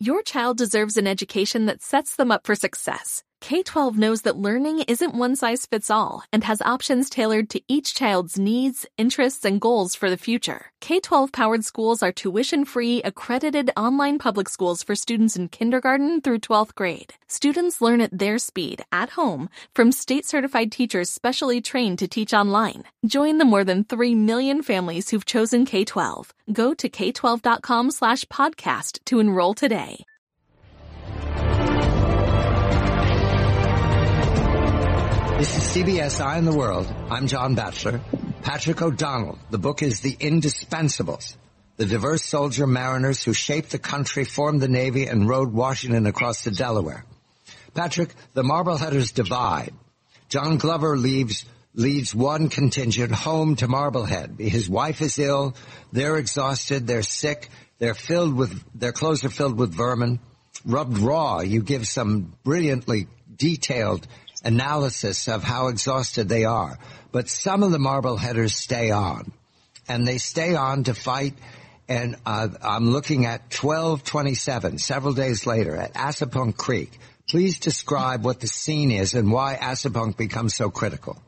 Your child deserves an education that sets them up for success. K-12 knows that learning isn't one size fits all and has options tailored to each child's needs, interests, and goals for the future. K-12 powered schools are tuition-free, accredited online public schools for students in kindergarten through 12th grade. Students learn at their speed, at home, from state-certified teachers specially trained to teach online. Join the more than 3 million families who've chosen K-12. Go to k12.com/podcast to enroll today. This is CBS Eye on the World. I'm John Batchelor. Patrick O'Donnell. The book is The Indispensables. The diverse soldier mariners who shaped the country, formed the Navy, and rode Washington across the Delaware. Patrick, the Marbleheaders divide. John Glover leads one contingent home to Marblehead. His wife is ill. They're exhausted. They're sick. Their clothes are filled with vermin. Rubbed raw, you give some brilliantly detailed analysis of how exhausted they are. But some of the Marbleheaders stay on, and they stay on to fight. And I'm looking at 12/27, several days later, at Assapunk Creek. Please describe what the scene is and why Assapunk becomes so critical.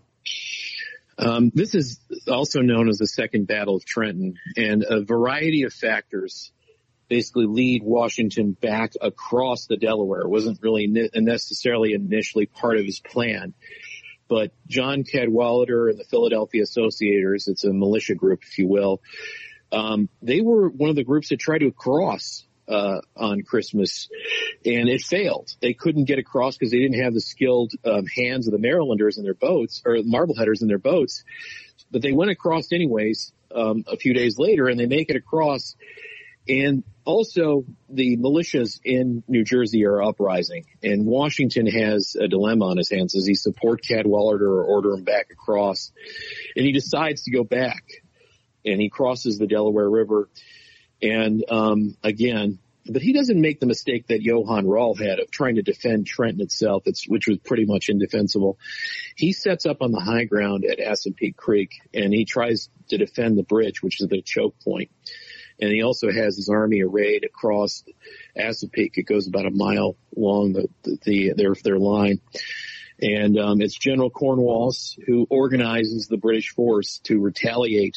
This is also known as the Second Battle of Trenton, and a variety of factors basically lead Washington back across the Delaware. It wasn't really necessarily initially part of his plan. But John Cadwalader and the Philadelphia Associators, it's a militia group, if you will, they were one of the groups that tried to cross on Christmas, and it failed. They couldn't get across because they didn't have the skilled hands of the Marylanders in their boats, or Marbleheaders in their boats. But they went across anyways a few days later, and they make it across. And also, the militias in New Jersey are uprising, and Washington has a dilemma on his hands. Does he support Cadwalader or order him back across? And he decides to go back, and he crosses the Delaware River. And again, but he doesn't make the mistake that Johann Rall had of trying to defend Trenton itself, which was pretty much indefensible. He sets up on the high ground at Assapunk Creek, and he tries to defend the bridge, which is the choke point. And he also has his army arrayed across Assapunk. It goes about a mile long, their line. And it's General Cornwallis who organizes the British force to retaliate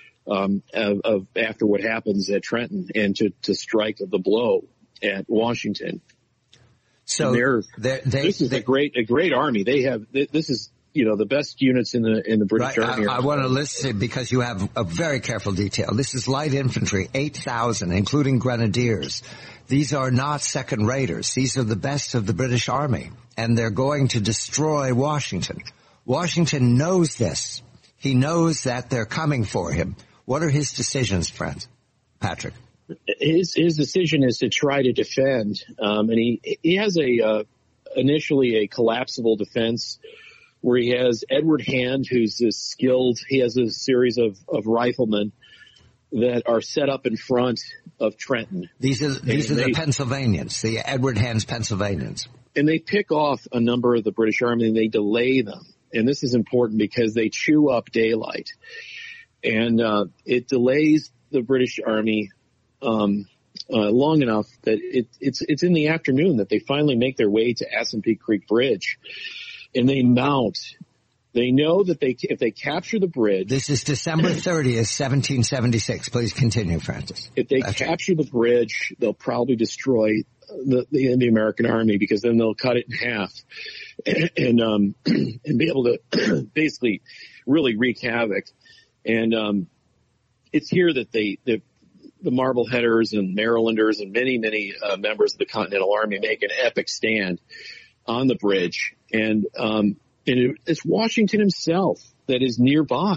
after what happens at Trenton, and to strike the blow at Washington. So this is a great army. This is the best units in the British Army. I want to list it because you have a very careful detail. This is light infantry, 8,000, including grenadiers. These are not second raters. These are the best of the British Army, and they're going to destroy Washington. Washington knows this. He knows that they're coming for him. What are his decisions, friends? Patrick? His decision is to try to defend, and he has initially a collapsible defense, where he has Edward Hand, who's this skilled. He has a series of riflemen that are set up in front of Trenton. These are the Pennsylvanians, the Edward Hand's Pennsylvanians. And they pick off a number of the British Army, and they delay them. And this is important because they chew up daylight. And it delays the British Army long enough that it's in the afternoon that they finally make their way to Assapunk Creek Bridge. And they mount. They know that if they capture the bridge. This is December 30th, 1776. Please continue, Francis. If they capture the bridge, they'll probably destroy the American army, because then they'll cut it in half and be able to basically really wreak havoc. And it's here that the Marbleheaders and Marylanders and many members of the Continental Army make an epic stand on the bridge. And it's Washington himself that is nearby.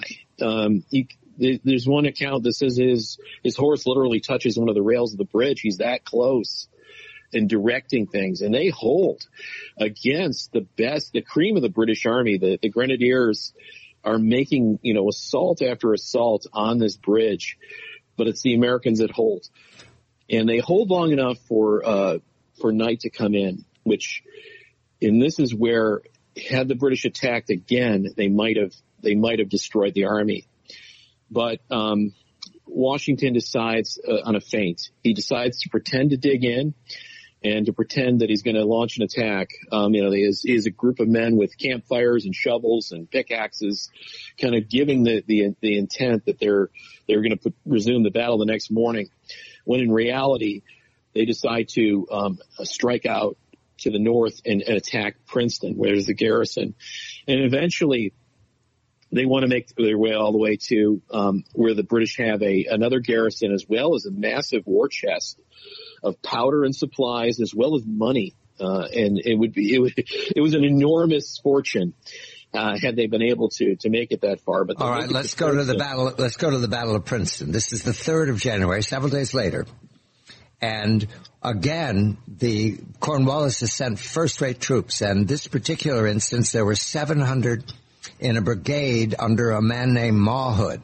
There's one account that says his horse literally touches one of the rails of the bridge. He's that close and directing things. And they hold against the cream of the British Army. The Grenadiers are making, assault after assault on this bridge, but it's the Americans that hold. And they hold long enough for night to come in, and this is where, had the British attacked again, they might have destroyed the army. But Washington decides on a feint. He decides to pretend to dig in and to pretend that he's going to launch an attack. He has a group of men with campfires and shovels and pickaxes, kind of giving the intent that they're going to resume the battle the next morning, when in reality they decide to strike out to the north and attack Princeton, where there's the garrison. And eventually they want to make their way all the way to where the British have another garrison, as well as a massive war chest of powder and supplies, as well as money. And it was an enormous fortune had they been able to make it that far. But all right, let's go to the battle. Let's go to the Battle of Princeton. This is the 3rd of January, several days later. And again, the Cornwallis has sent first-rate troops. And this particular instance, there were 700 in a brigade under a man named Mawhood,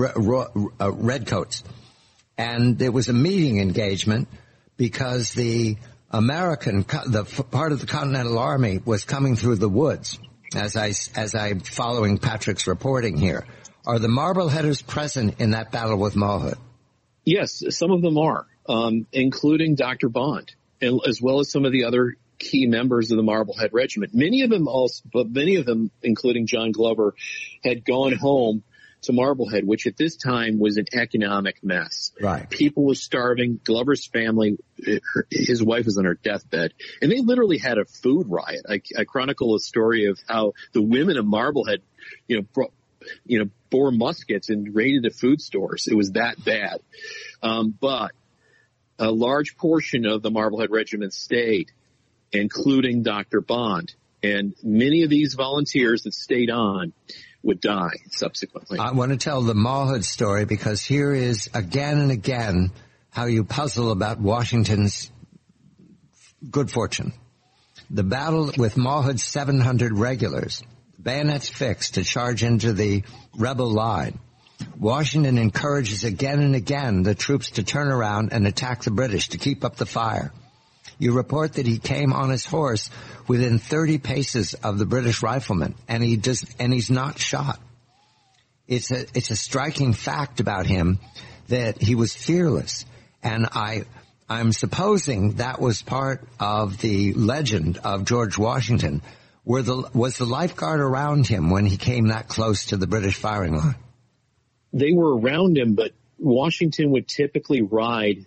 Redcoats. And there was a meeting engagement because the part of the Continental Army was coming through the woods, as I'm following Patrick's reporting here. Are the Marbleheaders present in that battle with Mawhood? Yes, some of them are. Including Dr. Bond, as well as some of the other key members of the Marblehead Regiment. Many of them, including John Glover, had gone home to Marblehead, which at this time was an economic mess. Right. People were starving. Glover's family, his wife was on her deathbed, and they literally had a food riot. I chronicle a story of how the women of Marblehead, bore muskets and raided the food stores. It was that bad. But a large portion of the Marblehead Regiment stayed, including Dr. Bond. And many of these volunteers that stayed on would die subsequently. I want to tell the Mawhood story because here is again and again how you puzzle about Washington's good fortune. The battle with Mawhood's 700 regulars, bayonets fixed to charge into the rebel line. Washington encourages again and again the troops to turn around and attack the British to keep up the fire. You report that he came on his horse within 30 paces of the British riflemen, and he's not shot. It's a striking fact about him that he was fearless, and I'm supposing that was part of the legend of George Washington. Was the lifeguard around him when he came that close to the British firing line? They were around him, but Washington would typically ride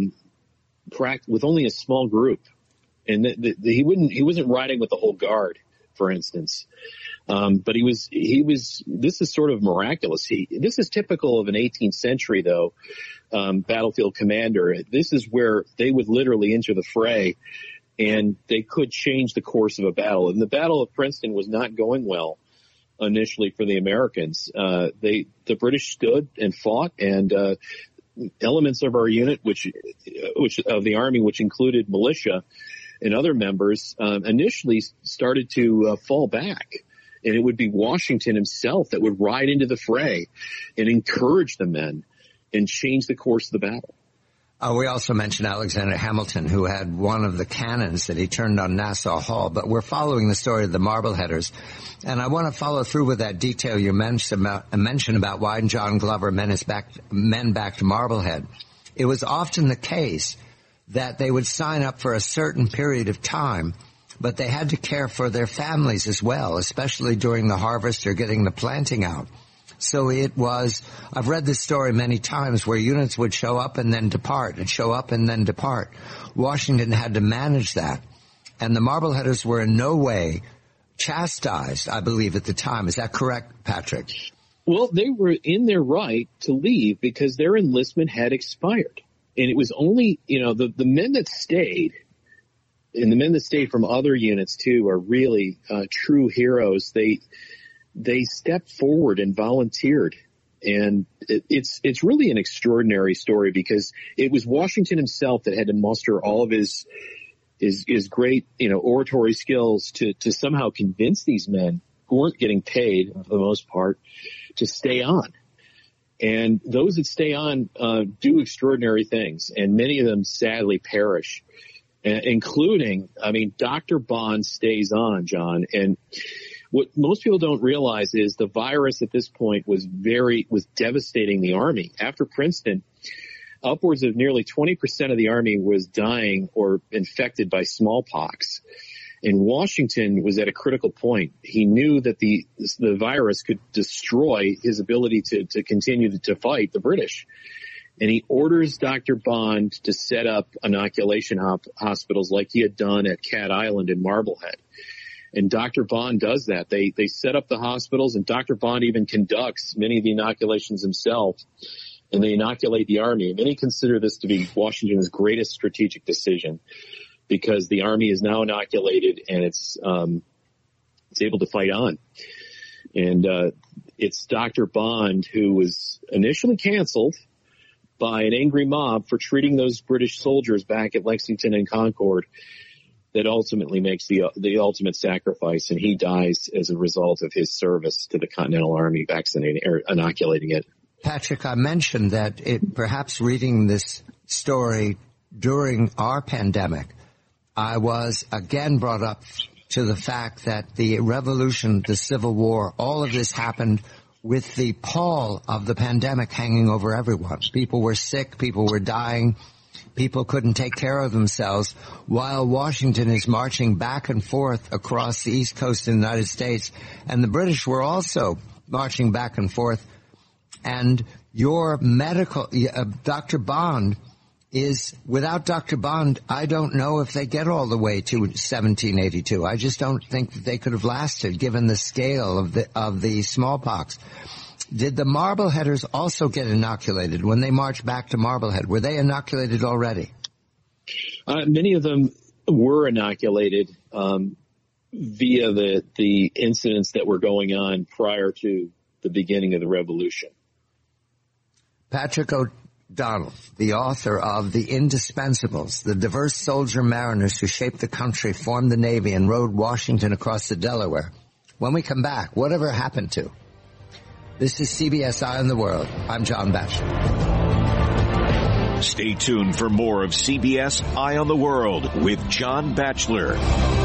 with only a small group, and he wasn't riding with the whole guard, for instance. But he was. This is sort of miraculous. This is typical of an 18th century, though, battlefield commander. This is where they would literally enter the fray, and they could change the course of a battle. And the Battle of Princeton was not going well initially for the Americans. The British stood and fought, and elements of our unit, which of the Army, which included militia and other members, initially started to fall back. And it would be Washington himself that would ride into the fray and encourage the men and change the course of the battle. We also mentioned Alexander Hamilton, who had one of the cannons that he turned on Nassau Hall. But we're following the story of the Marbleheaders. And I want to follow through with that detail you mentioned about why John Glover men back to Marblehead. It was often the case that they would sign up for a certain period of time, but they had to care for their families as well, especially during the harvest or getting the planting out. So it was, I've read this story many times where units would show up and then depart and show up and then depart. Washington had to manage that. And the Marbleheaders were in no way chastised, I believe, at the time. Is that correct, Patrick? Well, they were in their right to leave because their enlistment had expired. And it was only, the men that stayed, and the men that stayed from other units too, are really true heroes. They stepped forward and volunteered. And it's really an extraordinary story because it was Washington himself that had to muster all of his great, oratory skills to somehow convince these men who weren't getting paid for the most part to stay on. And those that stay on do extraordinary things, and many of them sadly perish, including, Dr. Bond stays on, John. And What most people don't realize is the virus at this point was devastating the Army. After Princeton, upwards of nearly 20% of the Army was dying or infected by smallpox. And Washington was at a critical point. He knew that the virus could destroy his ability to continue to fight the British. And he orders Dr. Bond to set up inoculation hospitals like he had done at Cat Island in Marblehead. And Dr. Bond does that. They set up the hospitals, and Dr. Bond even conducts many of the inoculations himself, and they inoculate the Army. Many consider this to be Washington's greatest strategic decision, because the Army is now inoculated and it's able to fight on. And it's Dr. Bond who was initially canceled by an angry mob for treating those British soldiers back at Lexington and Concord that ultimately makes the ultimate sacrifice, and he dies as a result of his service to the Continental Army, inoculating it. Patrick, I mentioned that perhaps reading this story during our pandemic, I was again brought up to the fact that the revolution, the Civil War, all of this happened with the pall of the pandemic hanging over everyone. People were sick, people were dying, people couldn't take care of themselves, while Washington is marching back and forth across the East Coast of the United States, and the British were also marching back and forth. And your medical, Dr. Bond is, without Dr. Bond, I don't know if they get all the way to 1782. I just don't think that they could have lasted, given the scale of the smallpox. Did the Marbleheaders also get inoculated when they marched back to Marblehead? Were they inoculated already? Many of them were inoculated via the incidents that were going on prior to the beginning of the Revolution. Patrick O'Donnell, the author of The Indispensables, the diverse soldier mariners who shaped the country, formed the Navy, and rode Washington across the Delaware. When we come back, whatever happened to? This is CBS Eye on the World. I'm John Batchelor. Stay tuned for more of CBS Eye on the World with John Batchelor.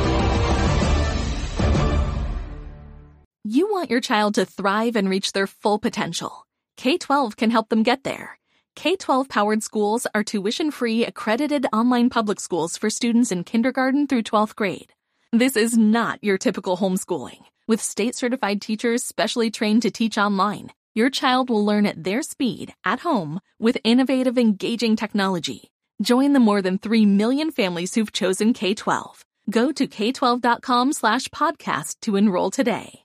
You want your child to thrive and reach their full potential. K-12 can help them get there. K-12-powered schools are tuition-free, accredited online public schools for students in kindergarten through 12th grade. This is not your typical homeschooling. With state-certified teachers specially trained to teach online, your child will learn at their speed, at home, with innovative, engaging technology. Join the more than 3 million families who've chosen K-12. Go to k12.com/podcast to enroll today.